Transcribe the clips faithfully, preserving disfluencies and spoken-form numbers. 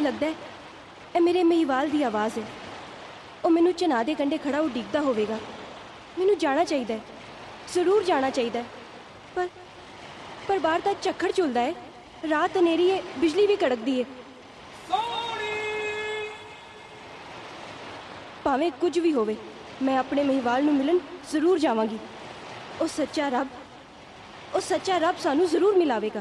लगता है ਇਹ ਮੇਰੇ ਮਹੀਵਾਲ ਦੀ ਆਵਾਜ਼ ਹੈ। ਉਹ ਮੈਨੂੰ ਚਨਾ ਦੇ ਕੰਢੇ ਖੜਾ ਉਡੀਕਦਾ ਹੋਵੇਗਾ। ਮੈਨੂੰ ਜਾਣਾ ਚਾਹੀਦਾ ਹੈ, ਜ਼ਰੂਰ ਜਾਣਾ ਚਾਹੀਦਾ ਹੈ, ਪਰ ਪਰ ਬਾਹਰ ਤਾਂ ਝੱਖੜ ਝੁਲਦਾ ਹੈ, ਰਾਤ ਹਨੇਰੀ ਹੈ, ਬਿਜਲੀ ਵੀ ਕੜਕਦੀ ਹੈ। ਭਾਵੇਂ ਕੁਝ ਵੀ ਹੋਵੇ, ਮੈਂ ਆਪਣੇ ਮਹੀਵਾਲ ਨੂੰ ਮਿਲਣ ਜ਼ਰੂਰ ਜਾਵਾਂਗੀ। ਉਹ ਸੱਚਾ ਰੱਬ ਉਹ ਸੱਚਾ ਰੱਬ ਸਾਨੂੰ ਜ਼ਰੂਰ ਮਿਲਾਵੇਗਾ।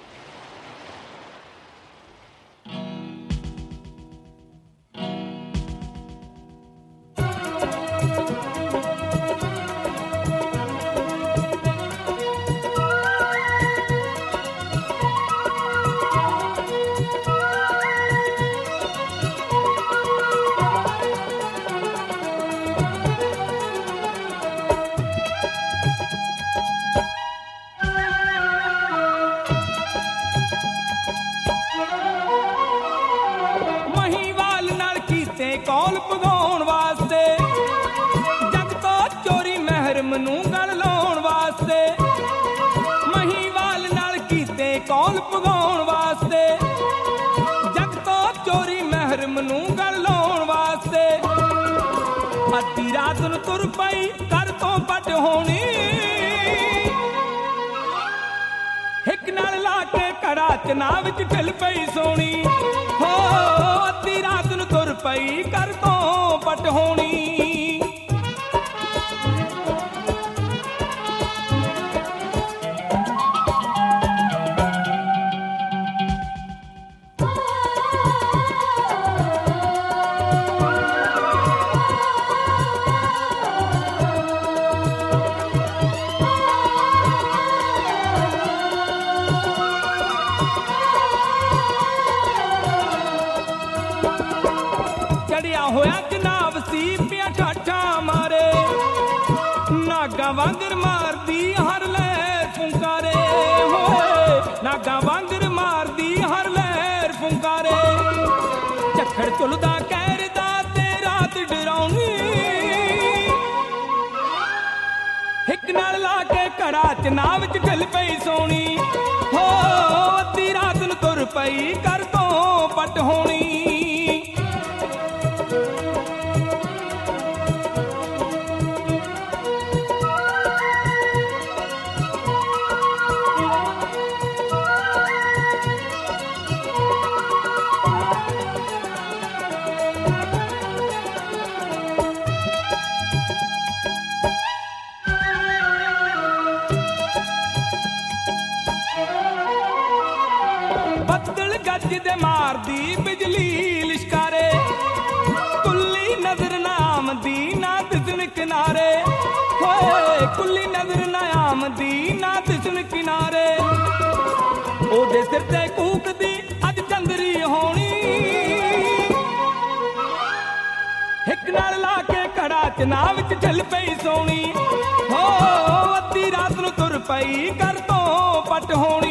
कौल भगाउण वास्ते जग तो चोरी महरम नूं गल लाउण वास्ते, महीवाल नाल कीते कौल भगाउण वास्ते जग तो चोरी महरम नूं गल लाउण वास्ते। अद्धी रात नूं तुर पई घर तो पट होनी, हिक नाल ला के घड़ा चना विच ढिल पई सोनी। हो अद्धी रात नूं तुर पई घर तो पट होनी। होया जनाब सी पिया ठाठा मारे, नागा वांगर मार दी हर लहर फुंकारे। होए नागा वांगर मार दी हर लहर फुंकारे। झक्खड़ चुलदा कहरदा ते रात डराउनी, हिक नाल ला के घड़ा चना विच ढिल पई सोनी। हो अद्धी रात नूं तुर पई घर तो पट होनी। बदल गज दे मार दी बिजली लिशकारे, कुल्ली नजर नाम दी ना दिसन किनारे। होए कुल्ली नजर नाम दी ना दिसन किनारे। ओदे सिर ते कूक दी अज चंदरी होनी, हिक नाल ला के घड़ा चना विच ढिल पई सोनी। हो अद्धी रात नूं तुर पई घर तो पट होनी।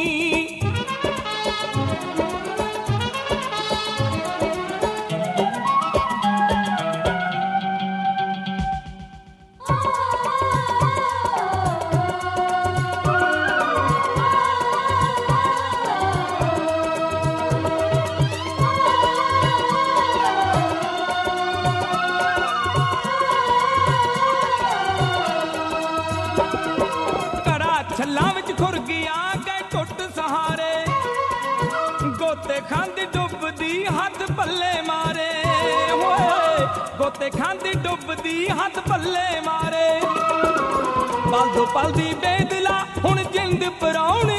छल्लां विच खुर गया गए टुट सहारे, गोते खांदी डुबदी हाथ पल्ले मारे। होए गोते खांदी डुबदी हाथ पल्ले मारे। पल दो पल दी बेदला हुण जिंद पराउणी,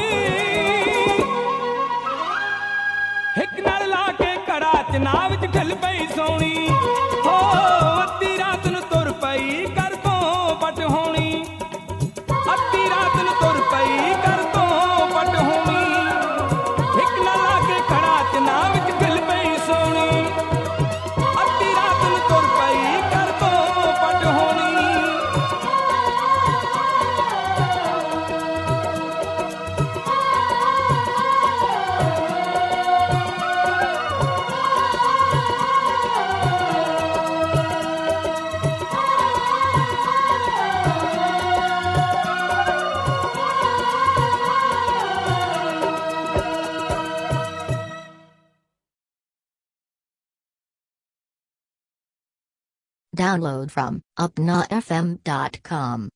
हिक नाल ला के घड़ा चना विच ढिल पई सोनी। हो अद्धी रात नूं तुर पई घर तो पट होनी। अद्धी रात नूं तुर पई घर तो पट होनी, हिक नाल ला के घड़ा चना विच ढिल पई सोनी। अद्धी रात नूं तुर पई घर तो पट होनी। Download from upnafm dot com.